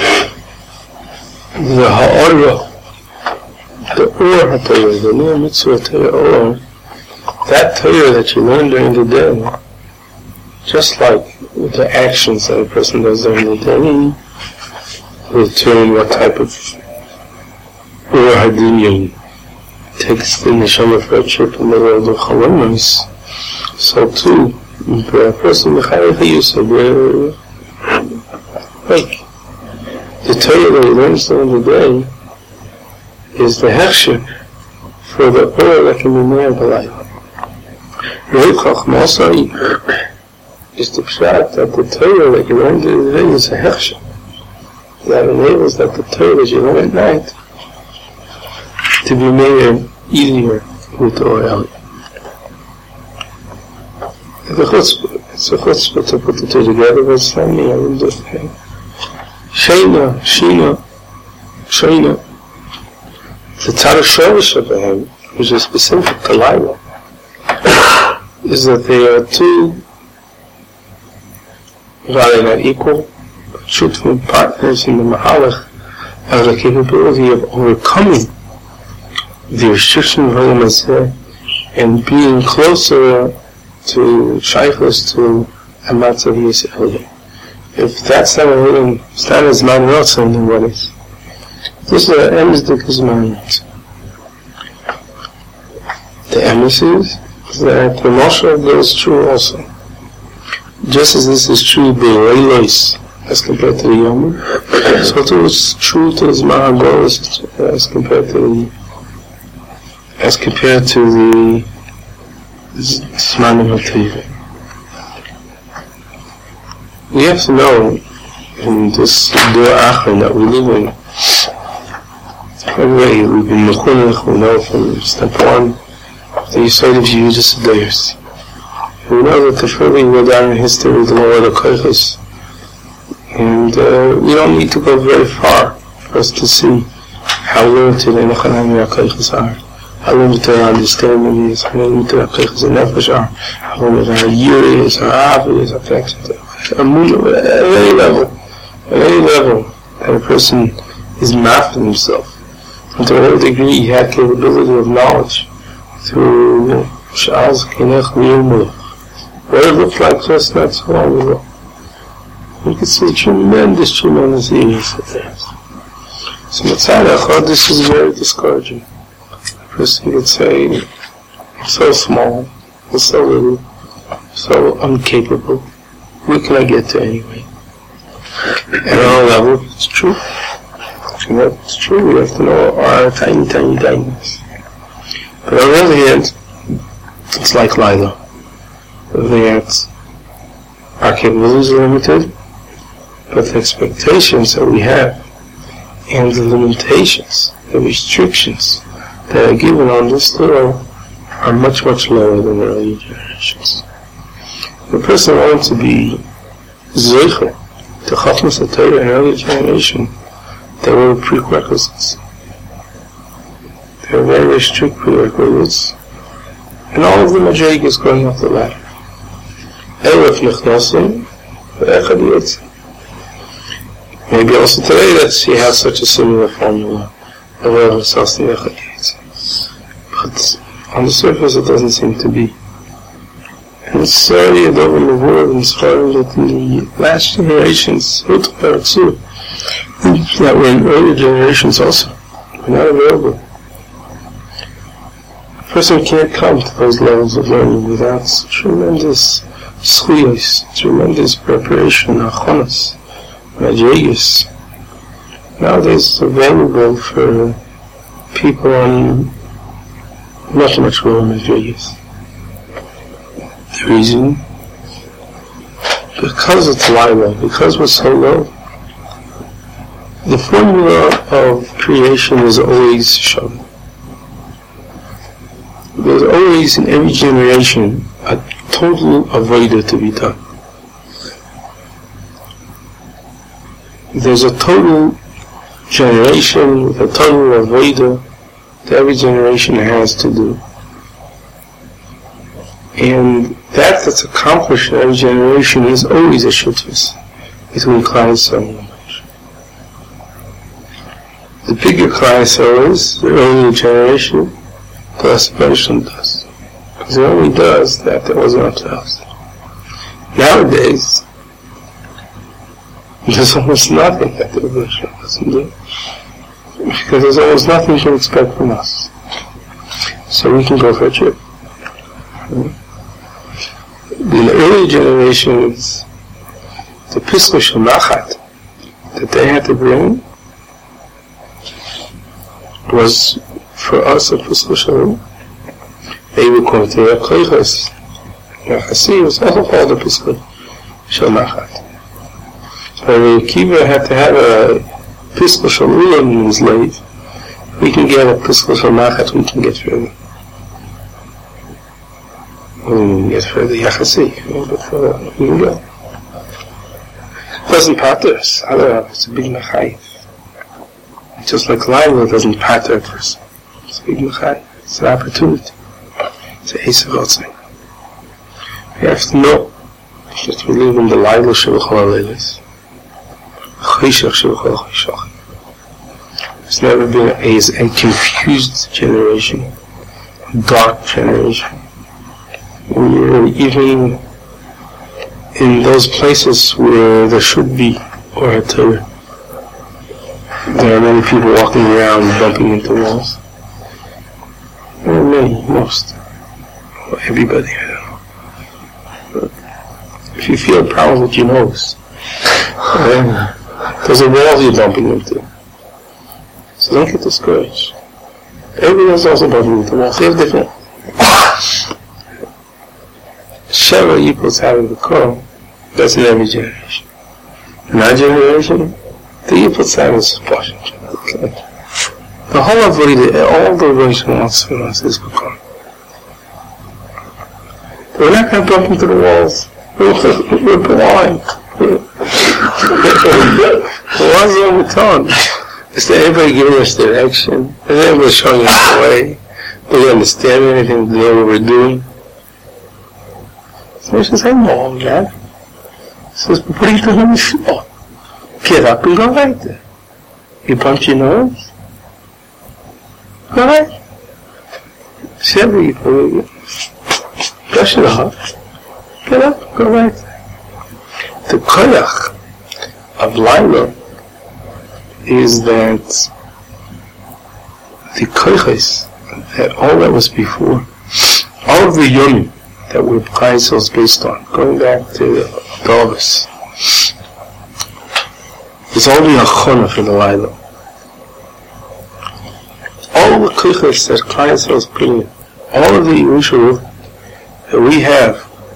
the Ha'orah, the Or HaTorah, the new mitzvah Torah, that Torah that you learn during the day, just like with the actions that a person does during the day, will determine what type of Or HaDinyan takes the neshama for a trip in the world of chalonos, so too, a person mechayev hayusa, like the Torah that he learns during the day is the hechsher for the oil that can be made by Rei Chochma also is the pshat that the Torah that you learn during the day is a hechsher that enables that the Torah that you learn at night to be made easier with the oil. The chutzpah, it's a chutzpah to put the two together, but it's not me, I wouldn't do it. Sheina, Sheina, Sheina. The Tzara Shorish of him, which is specific to Laila, is that they are two, while they're not equal, but truthful partners in the Mahalach, have the capability of overcoming the restriction of Olam Hazeh and being closer to Shaykhus, to a Matzav Yisrael. If that's not a hidden stand as man Ratzon, then what is? This is the emsdik is man Ratzon. The emes is that the Moshe goes true also. Just as this is true by Reilos as compared to the Yom, so too it's true to the Zman HaGolos as compared to the as compared to the Zman HaTeva. We have to know in this Dor Achron that we live in, by the way, we've been Mechunach, we know from step one, the Yisod of Yehudis Adayers. We know that the further we go down in history, the more the Koiches. And uh, we don't need to go very far for us to see how limited the Nechanami HaKoiches are, how limited our understanding is, how limited our Koiches and Nefesh are, how limited our year is, our Avi is, our affection is. At any level, at any level that a person is mapping himself, and to whatever degree he had capability of knowledge through Sha'az Kinech V'Yumulach, what it looked like just not so long ago. You can see tremendous, tremendous ease at that. So Matzah Echad, this is very discouraging. A person could say, it's so small, it's so little, so incapable. Where can I get to anyway? At our level, it's true. And that's true, we have to know our tiny, tiny, tinyness. But on the other hand, it's like Laila. That our capabilities are limited, but the expectations that we have and the limitations, the restrictions that are given on this door are much, much lower than the earlier generations. The person wants to be Zeicher, to Chachmas HaTorah in earlier generation, there were prerequisites. There were very, very strict prerequisites. And all of the Madrigas going up the ladder. Elef Nechnosim, Echad Yotzim. Maybe also today that she has such a similar formula of Elef Sasni Echad Yotzim. But on the surface it doesn't seem to be. And it's certainly a double in the world and it's far that in the last generations, that were in earlier generations also, were not available. A person can't come to those levels of learning without tremendous schuyos, tremendous preparation, achonos, madrigas. Nowadays it's available for people on much, much lower madrigas. The reason? Because it's Laila, because we're so low. The formula of creation is always shown. There's always in every generation a total avodah to be done. There's a total generation with a total avodah that every generation has to do. And that that's accomplished in every generation is always a shutfus between Klal Yisrael and Moshe. The bigger Klal Yisrael is, the earlier generation, the less Moshe does. Because it only does that that wasn't up to us. Nowadays, there's almost nothing that the Moshe doesn't do. Because there's almost nothing to expect from us. so we can go for a trip. In the early generations, the Pischa Shel Nachat that they had to bring was for us a Pischa Shel. They would come to their Koiches. Yachasi was also called a Pischa Shel Nachat. So Rabbi Akiva had to have a Pischa Shel Ulam in his life. We can get a Pischa Shel Nachat, we can get further. We can get further Yachasi. But further, we can go. It doesn't pater us. It's a big Machayif. Just like Laila doesn't pater a person. It's a big Machayif. It's an opportunity. It's a Esav Otzai. We have to know that we live in the Laila Shevachol HaLeilis. Chishach Shevachol HaChishach. There's never been a, a confused generation, a dark generation. We're even in those places where there should be or a Torah. There are many people walking around bumping into walls. There are many, most. Well, everybody, I don't know. But if you feel a problem with your nose, then there's a wall you're bumping into. So don't get discouraged. Everybody else also bumping into walls. They have different. Sheva equals having the call. That's in every generation. In our generation, the equals having is portion. Okay. The whole of it, all the Rosh wants from us is Bakar. We're not going to bump into the walls. We're, we're blind. What's wrong with tongue? Is there anybody giving us direction? Is anybody showing us the way? Do we understand anything? Do we know what we're doing? So she said, no, Dad. He says, but what are you doing on the floor? Get up and go right there. You punch your nose? Go right. Shiver you for you. Brush it off. Get up, go right there. The koyach of Laila is that the koyches, that all that was before, all of the yomim that were Chayesel based on, going back to Davis, is only a chona for the Laila. All the koyches that Chayesel is putting, all of the Yerushalayim that we have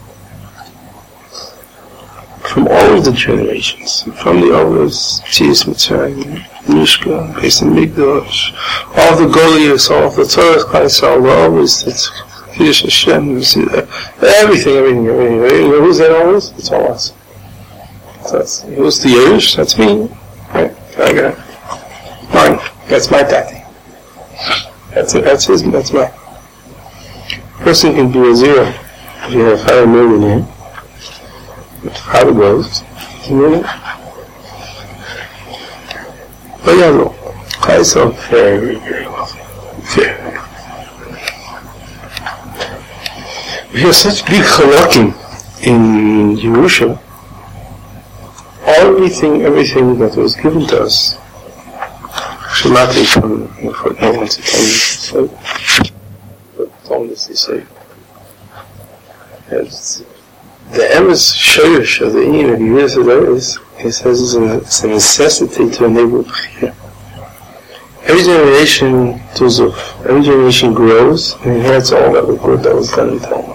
from all of the generations, from the others, Tzias Mitzrayim, Mishka, Beis Hamikdash, all the Goliaths, all the Torah Chayesel, the others, that's Kiddush Hashem, everything, everything, everything, everything. Who's that always? It's all us. That's, who's the Yerush? That's me. Right? I got it. Mine. That's my daddy. That's it. That's his. That's mine. Person can be a zero if you have five million here. How it goes. You know? But yeah, no. Chayesel very, very, very wealthy. Very. We have such big halakim in Yerusha. Everything, everything that was given to us should not be from for no one to tell you to say, but told us to say. It's the emes shoyish of the Indian of Yerusha is, he says, it's a, it's a necessity to enable b'chira. Every generation tuzuf, every generation grows and inherits all that was good that was done in Talmud.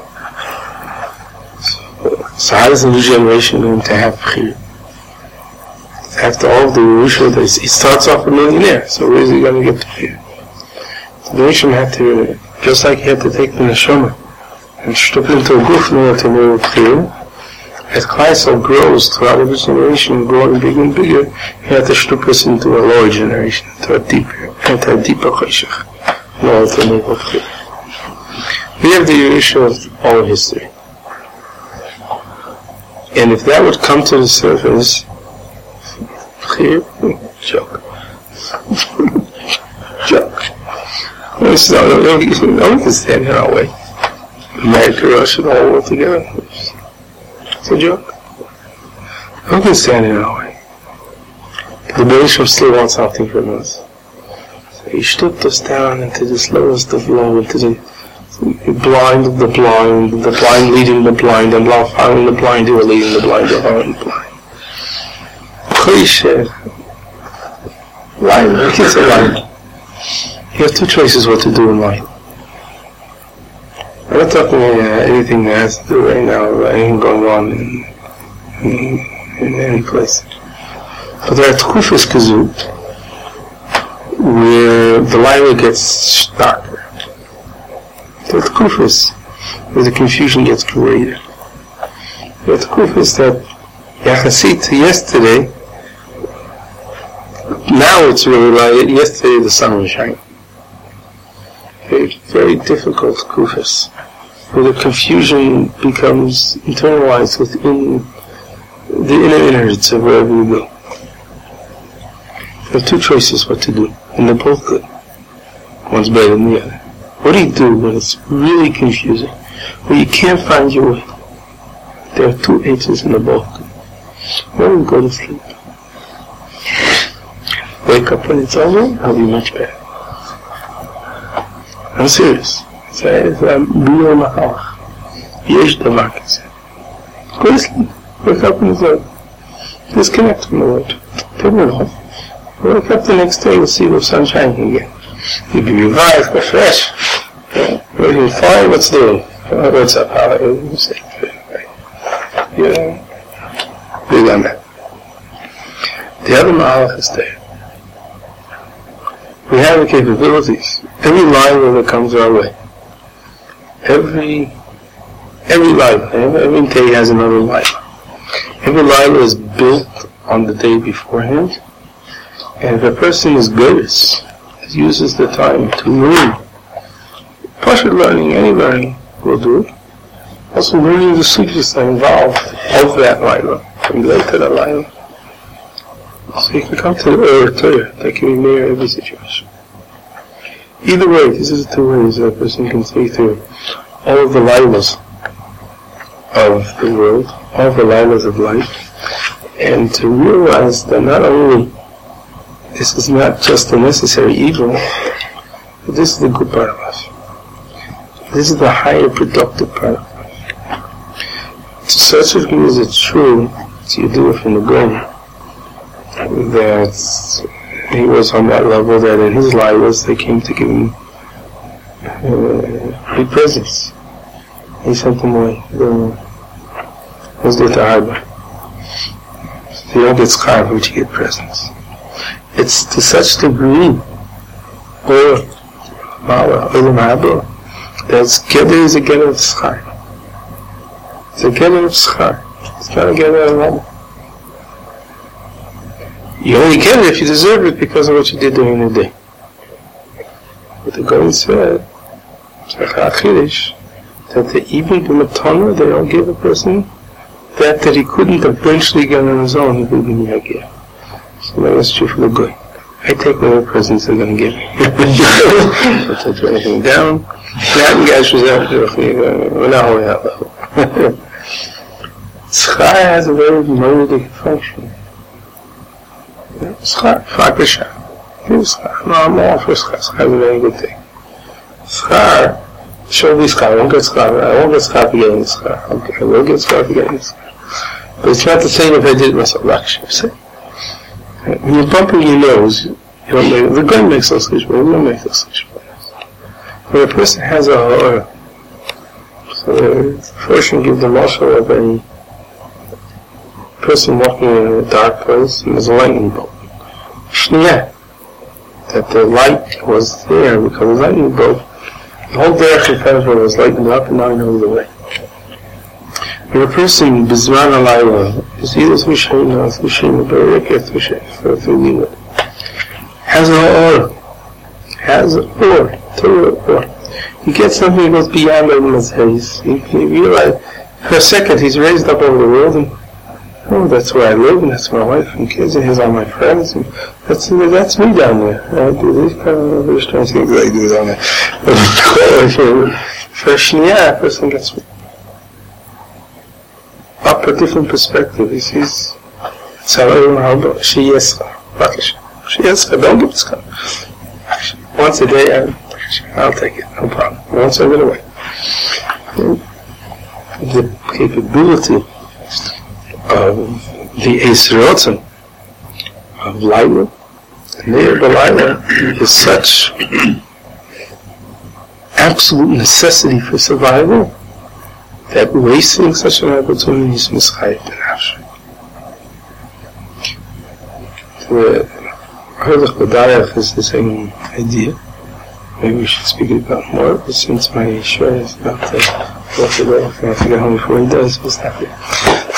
So how is the new generation going to have b'chira? After all of the Yerusha, he starts off a millionaire, so where is he going to get b'chira? So the Rishon had to, just like he had to take the neshama and stuff it into a guf in order to know b'chira, as Chayesel grows throughout every generation, growing bigger and bigger, he had to stuff us into a lower generation, into a deeper, into a deeper chayshach, in order to know b'chira. We have the Yerusha of all history. And if that would come to the surface, here, joke. joke. No one can stand in our way. America, Russia, the whole world together. It's a joke. No one can stand in our way. The Bishop still wants something from us. So he stooped us down into this lowest of low, into the blind of the blind, the blind leading the blind, and now following the blind who are leading the blind, or following the blind. Cliche. Life, it's a life. You have two choices what to do in life. I'm not talking uh, anything that has to do right now, about anything going on in, in, in any place. But there are tkufas kazut, where the light gets darker. There are tkufas where the confusion gets greater. There are tkufas that, yachasit to yesterday, now it's really light. Yesterday the sun was shining. Very, very difficult kufas, where the confusion becomes internalized within the inner innards of wherever you go. There are two choices what to do, and they're both good. One's better than the other. What do you do when it's really confusing, when you can't find your way? There are two answers and they're both good. Why don't you go to sleep? Wake up when it's over, I'll be much better. I'm serious. It's a real mahalach. Yesh davar kazeh. Go to sleep. Wake up when it's over. Disconnect from the world. Turn it off. Wake up the next day, you'll see the sun shining again. You'll be revived, refreshed. Everything fine, what's doing? What's up? How are you? Yeah. Big on that. The other mahalach is there. We have the capabilities. Every line that comes our way. Every every line, every day has another line. Every line is built on the day beforehand. And if a person is good, uses the time to learn. Partial learning, any learning will do it. Also learning the sutras that are involved of that line, from late to that line. So you can come to the Ur Torah that can be near every situation. Either way, this is the two ways that a person can see through all of the lilas of the world, all of the lilas of life, and to realize that not only this is not just a necessary evil, but this is the good part of us. This is the higher productive part of us. To such a degree is it true, so you do it from the grain, that he was on that level that in his lives they came to give him uh, big presents. He sent them away. He was there to harbor. So you don't get schar, but you get presents. It's to such degree, or Mala, Olam Haba, that Geder is a Geder of schar. It's a Geder of schar. It's not a Geder of Mala. You only get it if you deserve it because of what you did during the day. But the Goin said, that the, even the Matana, they don't give a person that that he couldn't eventually get on his own, he would be Yagir. So that's true for the Goin. I take whatever presents they're going to give me. I don't take anything down. That guys was out there. We're not holding that level. Schar has a very motivating function. Schar, fakisha. Schar. No, I'm all for schar. Schar is a very good thing. Schar, show me schar. I won't get schar. I won't get schar for getting schar. Okay, I will get schar for getting schar. But it's not the same if I did it myself. Laksha. When you're bumping your nose, you don't make, the gun makes those switch, but you don't make those switch. When a person has a horror, so first you give the marshal of a person walking in a dark place and there's a lightning bolt. Shnia, that the light was there because the lightning bolt, the whole direction in front of her was lightened up and now he knows the way. When a person, Bizman Alayla, is either through Shayna or through Shayna, or through Shayna, through Lila, has an or, has an or, to or. He gets something that goes beyond everyone's haze. He, he realizes, for a second, he's raised up over the world, and oh, that's where I live, and that's my wife and kids, and here's all my friends, and that's that's me down there. I do these kind of very strange things that I do down there. But for a Shnia, a person gets up a different perspective. He sees, she yes, she yes, don't give this kind. Once a day, I, I'll take it, no problem. Once I get away. the capability of the Eisrotzen of Laila, Neir B'Laila, is such absolute necessity for survival that wasting such an opportunity is mischayef b'nafshay. The Herdach B'Darech is the same idea. Maybe we should speak about more, but since my share is about to go to go, I forget how many before he does, what's happening?